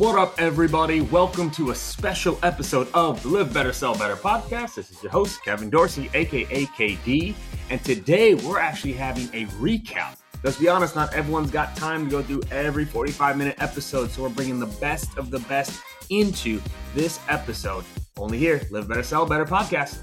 What up, everybody? Welcome to a special episode of the Live Better, Sell Better podcast. This is your host, Kevin Dorsey, aka KD, and today we're actually having a recap. Let's be honest, not everyone's got time to go through every 45-minute episode, so we're bringing the best of the best into this episode. Only here, Live Better, Sell Better podcast.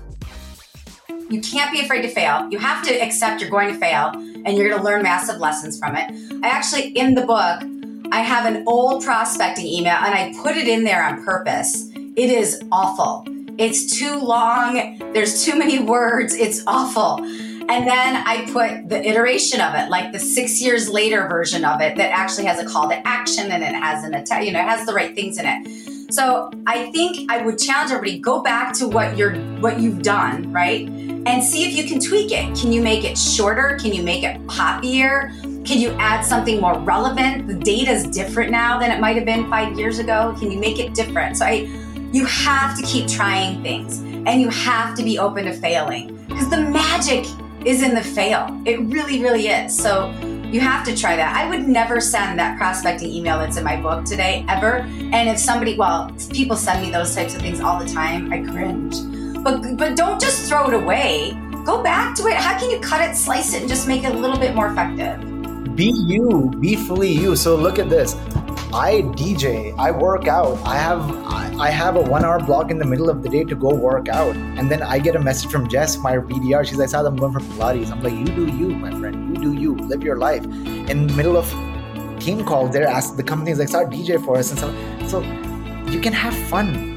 You can't be afraid to fail. You have to accept you're going to fail and you're going to learn massive lessons from it. I actually, in the book, I have an old prospecting email and I put it in there on purpose. It is awful. It's too long. There's too many words. It's awful. And then I put the iteration of it, like the 6 years later version of it that actually has a call to action and it has it has the right things in it. So I think I would challenge everybody, go back to what you've done, right? And see if you can tweak it. Can you make it shorter? Can you make it poppier? Can you add something more relevant? The data is different now than it might have been 5 years ago. Can you make it different? So you have to keep trying things and you have to be open to failing because the magic is in the fail. It really, really is. So you have to try that. I would never send that prospecting email that's in my book today, ever. And if people send me those types of things all the time, I cringe. But don't just throw it away. Go back to it. How can you cut it, slice it, and just make it a little bit more effective? Be you. Be fully you. So look at this. I DJ. I work out. I have a 1 hour block in the middle of the day to go work out. And then I get a message from Jess, my BDR. She's like, Saad, I'm going for Pilates. I'm like, you do you, my friend. You do you. Live your life. In the middle of team call, they're asked, the company's like, start DJ for us. And so you can have fun.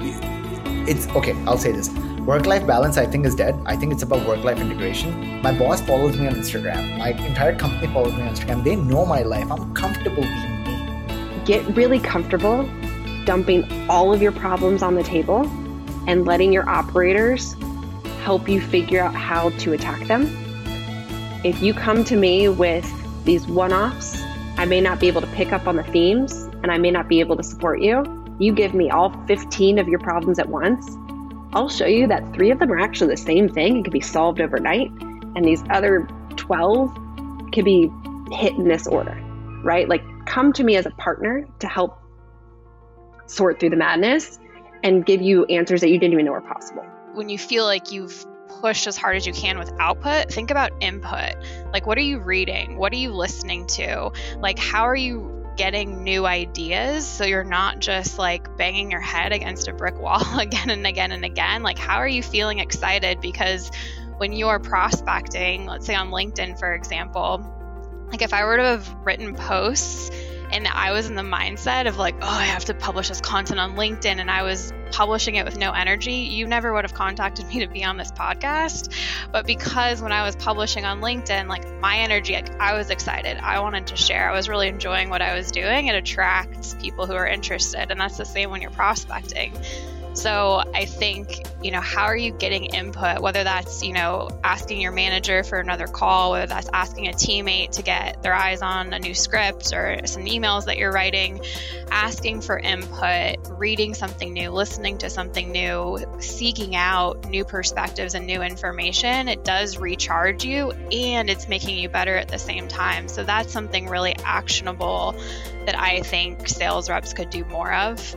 It's okay, I'll say this. Work-life balance, I think, is dead. I think it's about work-life integration. My boss follows me on Instagram. My entire company follows me on Instagram. They know my life. I'm comfortable being me. Get really comfortable dumping all of your problems on the table and letting your operators help you figure out how to attack them. If you come to me with these one-offs, I may not be able to pick up on the themes and I may not be able to support you. You give me all 15 of your problems at once, I'll show you that 3 of them are actually the same thing. It can be solved overnight. And these other 12 can be hit in this order, right? Like, come to me as a partner to help sort through the madness and give you answers that you didn't even know were possible. When you feel like you've pushed as hard as you can with output, think about input. Like, what are you reading? What are you listening to? Like, how are you getting new ideas so you're not just like banging your head against a brick wall again and again and again? Like, how are you feeling excited? Because when you're prospecting, let's say on LinkedIn, for example, like if I were to have written posts and I was in the mindset of like, oh, I have to publish this content on LinkedIn and I was publishing it with no energy, you never would have contacted me to be on this podcast. But because when I was publishing on LinkedIn, like my energy, like I was excited. I wanted to share. I was really enjoying what I was doing. It attracts people who are interested. And that's the same when you're prospecting. So I think, how are you getting input, whether that's, asking your manager for another call, whether that's asking a teammate to get their eyes on a new script or some emails that you're writing, asking for input, reading something new, listening to something new, seeking out new perspectives and new information. It does recharge you and it's making you better at the same time. So that's something really actionable that I think sales reps could do more of.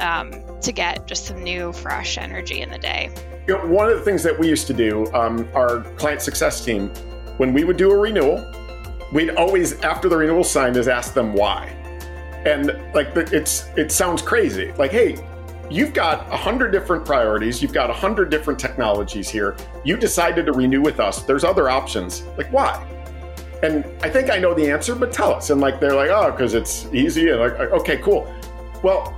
To get just some new, fresh energy in the day. One of the things that we used to do, our client success team, when we would do a renewal, we'd always, after the renewal signed, is ask them why. And it sounds crazy. Like, hey, you've got 100 different priorities. You've got 100 different technologies here. You decided to renew with us. There's other options. Like, why? And I think I know the answer, but tell us. And they're like, oh, because it's easy. And like, okay, cool. Well,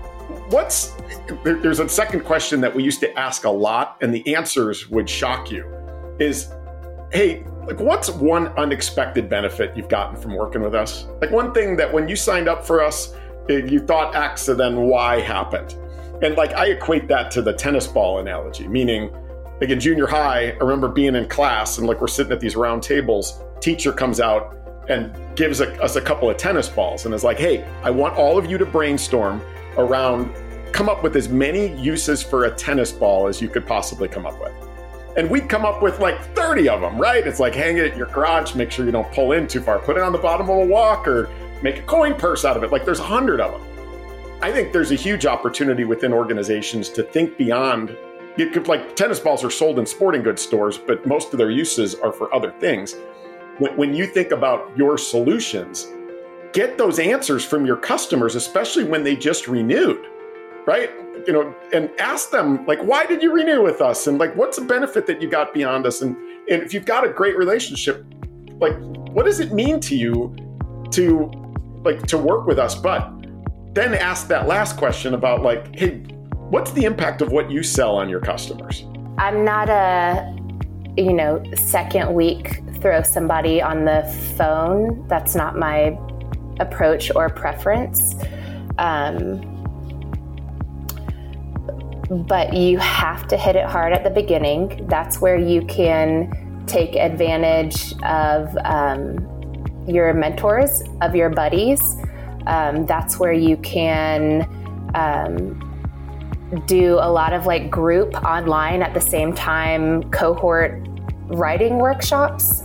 there's a second question that we used to ask a lot, and the answers would shock you, is, hey, what's one unexpected benefit you've gotten from working with us? Like one thing that when you signed up for us, you thought X and then Y happened. And I equate that to the tennis ball analogy, meaning in junior high, I remember being in class and we're sitting at these round tables, teacher comes out and gives us a couple of tennis balls and is like, hey, I want all of you to brainstorm around, come up with as many uses for a tennis ball as you could possibly come up with. And we'd come up with 30 of them, right? It's like hang it at your garage, make sure you don't pull in too far, put it on the bottom of a walk or make a coin purse out of it. There's 100 of them. I think there's a huge opportunity within organizations to think beyond. Like tennis balls are sold in sporting goods stores, but most of their uses are for other things. When you think about your solutions, get those answers from your customers, especially when they just renewed, right? And ask them, like, why did you renew with us? And like, what's the benefit that you got beyond us? And if you've got a great relationship, like, what does it mean to you to work with us? But then ask that last question about like, hey, what's the impact of what you sell on your customers? I'm not a, second week throw somebody on the phone. That's not my approach or preference. But you have to hit it hard at the beginning. That's where you can take advantage of your mentors, of your buddies. That's where you can do a lot of like group online at the same time, cohort writing workshops.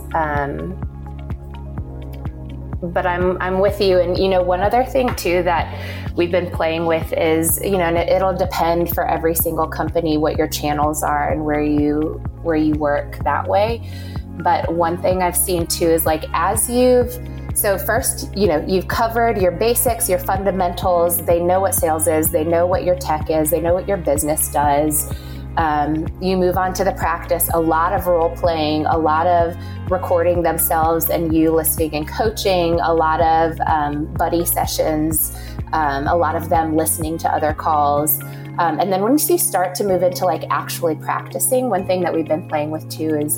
But I'm with you. And, one other thing too that we've been playing with is, and it'll depend for every single company what your channels are and where you work that way. But one thing I've seen too is like, so first, you've covered your basics, your fundamentals. They know what sales is. They know what your tech is. They know what your business does. You move on to the practice, a lot of role playing, a lot of recording themselves and you listening and coaching, a lot of buddy sessions, a lot of them listening to other calls. And then once you start to move into like actually practicing, one thing that we've been playing with too is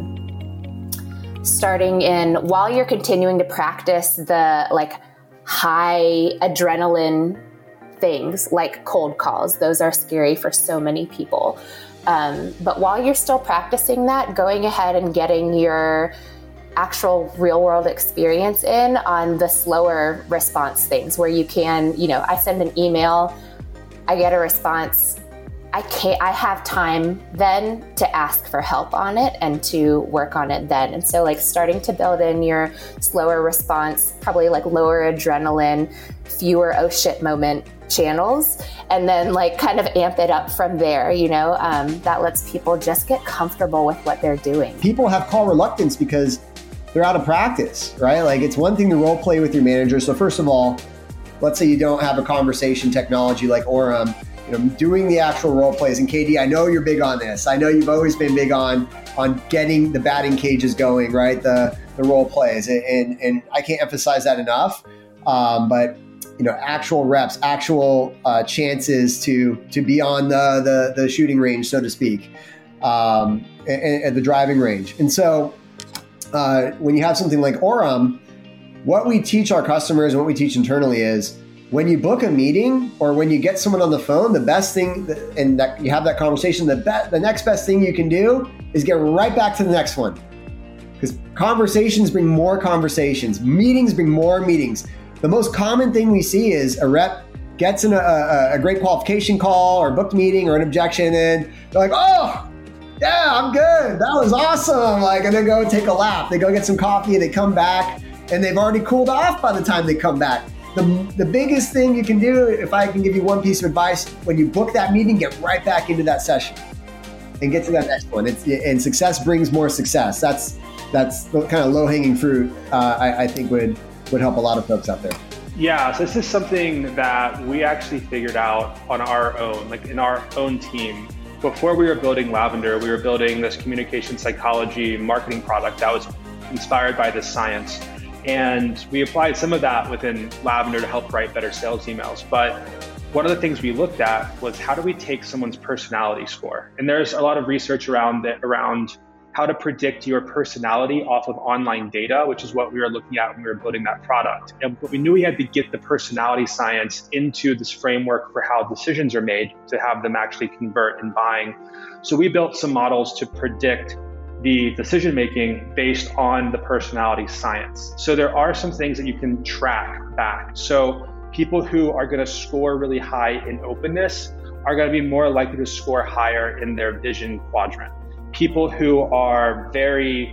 starting in while you're continuing to practice the like high adrenaline things like cold calls. Those are scary for so many people. But while you're still practicing that, going ahead and getting your actual real world experience in on the slower response things where you can, I send an email, I get a response. I have time then to ask for help on it and to work on it then. And so like starting to build in your slower response, probably like lower adrenaline, fewer oh shit moment channels, and then like kind of amp it up from there, that lets people just get comfortable with what they're doing. People have call reluctance because they're out of practice, right? Like it's one thing to role play with your manager. So first of all, let's say you don't have a conversation technology like Orem, doing the actual role plays. And KD, I know you're big on this. I know you've always been big on getting the batting cages going, right? The role plays. And I can't emphasize that enough. But actual reps, actual chances to be on the shooting range, so to speak, and the driving range. And so when you have something like Orem, what we teach our customers and what we teach internally is when you book a meeting or when you get someone on the phone, the best thing, and that you have that conversation, the next best thing you can do is get right back to the next one. Because conversations bring more conversations. Meetings bring more meetings. The most common thing we see is a rep gets in a great qualification call or booked meeting or an objection and they're like, oh, yeah, I'm good. That was awesome. Like, and they go take a lap. They go get some coffee and they come back and they've already cooled off by the time they come back. The biggest thing you can do, if I can give you one piece of advice, when you book that meeting, get right back into that session and get to that next one. And success brings more success. That's the kind of low-hanging fruit I think would help a lot of folks out there. Yeah, so this is something that we actually figured out on our own, like in our own team. Before we were building Lavender, we were building this communication psychology marketing product that was inspired by this science. And we applied some of that within Lavender to help write better sales emails. But one of the things we looked at was how do we take someone's personality score? And there's a lot of research around how to predict your personality off of online data, which is what we were looking at when we were building that product. And we knew we had to get the personality science into this framework for how decisions are made to have them actually convert in buying. So we built some models to predict the decision-making based on the personality science. So there are some things that you can track back. So people who are gonna score really high in openness are gonna be more likely to score higher in their vision quadrant. People who are very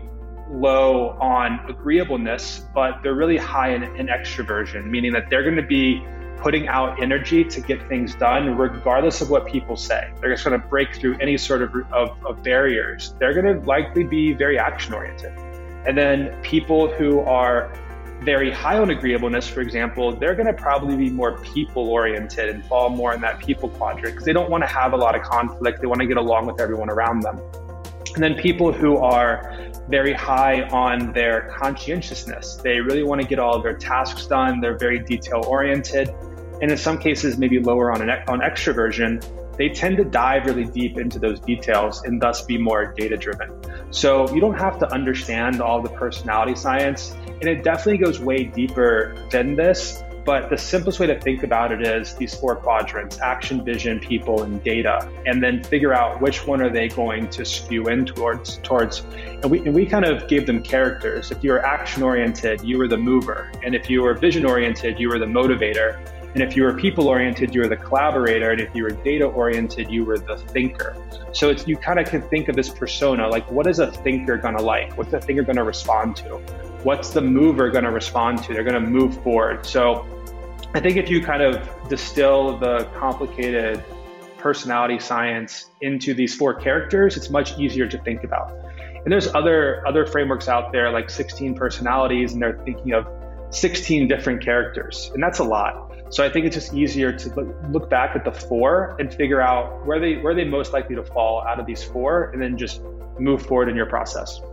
low on agreeableness, but they're really high in extroversion, meaning that they're going to be putting out energy to get things done regardless of what people say. They're just going to break through any sort of barriers. They're going to likely be very action oriented. And then people who are very high on agreeableness, for example, they're going to probably be more people oriented and fall more in that people quadrant because they don't want to have a lot of conflict. They want to get along with everyone around them. And then people who are very high on their conscientiousness, they really want to get all of their tasks done. They're very detail oriented. And in some cases, maybe lower on extroversion, they tend to dive really deep into those details and thus be more data driven. So you don't have to understand all the personality science, and it definitely goes way deeper than this. But the simplest way to think about it is these 4 quadrants: action, vision, people, and data, and then figure out which one are they going to skew in towards. And we kind of gave them characters. If you were action oriented, you were the mover. And if you were vision oriented, you were the motivator. And if you were people oriented, you were the collaborator. And if you were data oriented, you were the thinker. So you kind of can think of this persona, like what is a thinker going to like? What's the thinker going to respond to? What's the mover going to respond to? They're going to move forward. So I think if you kind of distill the complicated personality science into these 4 characters, it's much easier to think about. And there's other frameworks out there like 16 personalities, and they're thinking of 16 different characters, and that's a lot. So I think it's just easier to look back at the 4 and figure out where they most likely to fall out of these 4, and then just move forward in your process.